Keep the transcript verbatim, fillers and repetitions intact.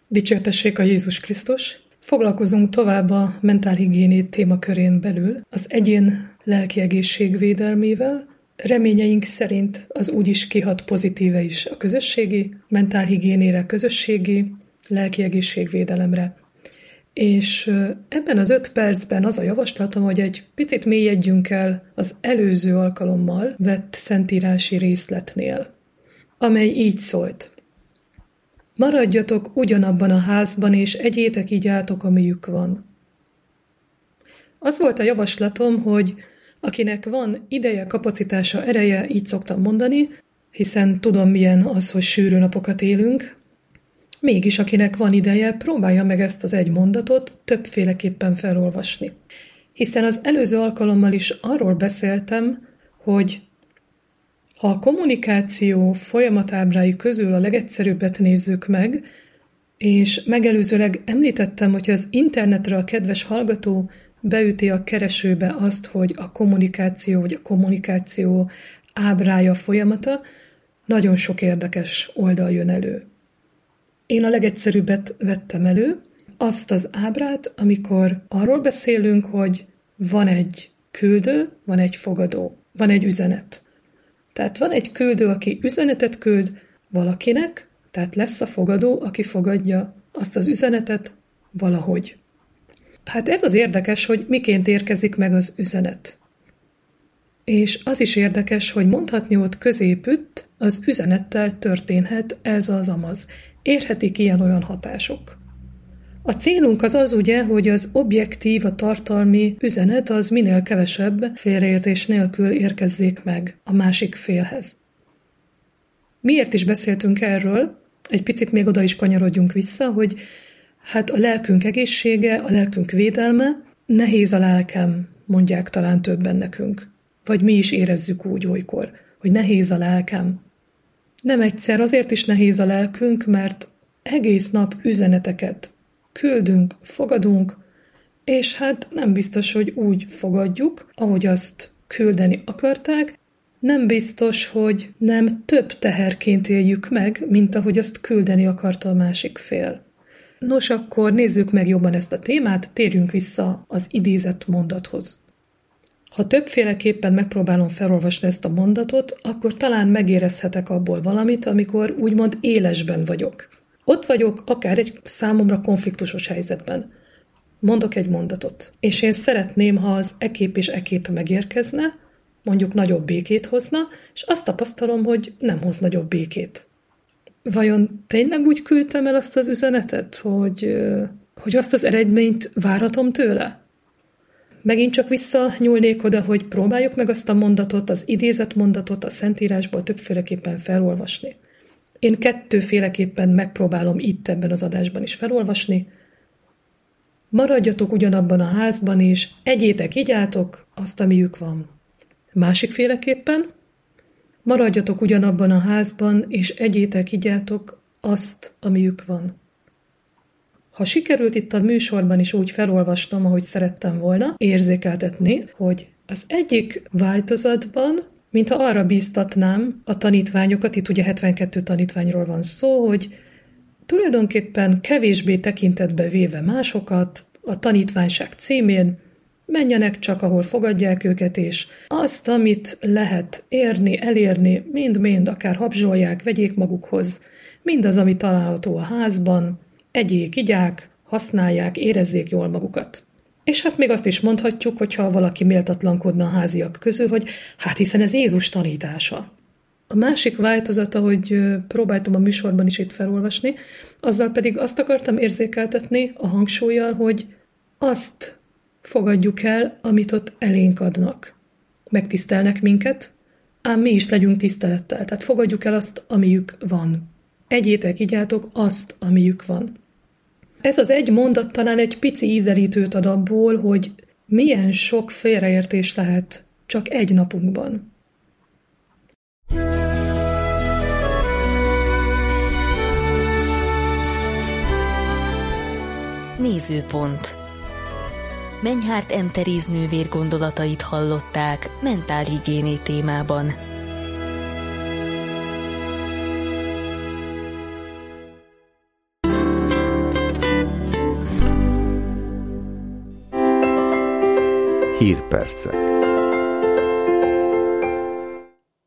Dicsértessék a Jézus Krisztus! Foglalkozunk tovább a mentálhigiéné témakörén belül az egyén lelki egészségvédelmével. Reményeink szerint az úgyis kihat pozitíve is a közösségi mentálhigiénére, közösségi lelki egészségvédelemre. És ebben az öt percben az a javaslatom, hogy egy picit mélyedjünk el az előző alkalommal vett szentírási részletnél, amely így szólt. Maradjatok ugyanabban a házban, és egyétek így álltok, amiük van. Az volt a javaslatom, hogy akinek van ideje, kapacitása, ereje, így szoktam mondani, hiszen tudom, milyen az, hogy sűrű napokat élünk, mégis akinek van ideje, próbálja meg ezt az egy mondatot többféleképpen felolvasni. Hiszen az előző alkalommal is arról beszéltem, hogy ha a kommunikáció folyamatábrái közül a legegyszerűbbet nézzük meg, és megelőzőleg említettem, hogy az internetre a kedves hallgató beüti a keresőbe azt, hogy a kommunikáció vagy a kommunikáció ábrája folyamata, nagyon sok érdekes oldal jön elő. Én a legegyszerűbbet vettem elő, azt az ábrát, amikor arról beszélünk, hogy van egy küldő, van egy fogadó, van egy üzenet. Tehát van egy küldő, aki üzenetet küld valakinek, tehát lesz a fogadó, aki fogadja azt az üzenetet valahogy. Hát ez az érdekes, hogy miként érkezik meg az üzenet. És az is érdekes, hogy mondhatni ott középütt az üzenettel történhet ez az amaz. Érhetik ilyen-olyan hatások. A célunk az az ugye, hogy az objektív, a tartalmi üzenet az minél kevesebb félreértés nélkül érkezzék meg a másik félhez. Miért is beszéltünk erről? Egy picit még oda is kanyarodjunk vissza, hogy hát a lelkünk egészsége, a lelkünk védelme, nehéz a lelkem, mondják talán többen nekünk. Vagy mi is érezzük úgy olykor, hogy nehéz a lelkem. Nem egyszer, azért is nehéz a lelkünk, mert egész nap üzeneteket küldünk, fogadunk, és hát nem biztos, hogy úgy fogadjuk, ahogy azt küldeni akarták, nem biztos, hogy nem több teherként éljük meg, mint ahogy azt küldeni akarta a másik fél. Nos, akkor nézzük meg jobban ezt a témát, térjünk vissza az idézett mondathoz. Ha többféleképpen megpróbálom felolvasni ezt a mondatot, akkor talán megérezhetek abból valamit, amikor úgymond élesben vagyok. Ott vagyok akár egy számomra konfliktusos helyzetben. Mondok egy mondatot, és én szeretném, ha az ekép és ekép megérkezne, mondjuk nagyobb békét hozna, és azt tapasztalom, hogy nem hoz nagyobb békét. Vajon tényleg úgy küldtem el azt az üzenetet, hogy, hogy azt az eredményt várhatom tőle? Megint csak visszanyúlnék oda, hogy próbáljuk meg azt a mondatot, az idézett mondatot a Szentírásból többféleképpen felolvasni. Én kettőféleképpen megpróbálom itt ebben az adásban is felolvasni. Maradjatok ugyanabban a házban, és egyétek, igyátok azt, amiük van. Másikféleképpen, maradjatok ugyanabban a házban, és egyétek, igyátok azt, amiük van. Ha sikerült itt a műsorban is úgy felolvasnom, ahogy szerettem volna, érzékeltetni, hogy az egyik változatban, mintha arra bíztatnám a tanítványokat, itt ugye hetvenkettő tanítványról van szó, hogy tulajdonképpen kevésbé tekintetbe véve másokat, a tanítványság címén menjenek csak, ahol fogadják őket, és azt, amit lehet érni, elérni, mind-mind akár habzsolják, vegyék magukhoz, mindaz, ami található a házban, egyék, igyák, használják, érezzék jól magukat. És hát még azt is mondhatjuk, hogyha valaki méltatlankodna a háziak közül, hogy hát hiszen ez Jézus tanítása. A másik változata, hogy próbáltam a műsorban is itt felolvasni, azzal pedig azt akartam érzékeltetni a hangsúllyal, hogy azt fogadjuk el, amit ott elénk adnak. Megtisztelnek minket, ám mi is legyünk tisztelettel. Tehát fogadjuk el azt, amiük van. Egyétek, igyátok azt, amiük van. Ez az egy mondat talán egy pici ízelítőt ad abból, hogy milyen sok félreértés lehet csak egy napunkban. Nézőpont. Menyhárt M. Teréz nővér gondolatait hallották mentálhigiéné témában. Hírpercek.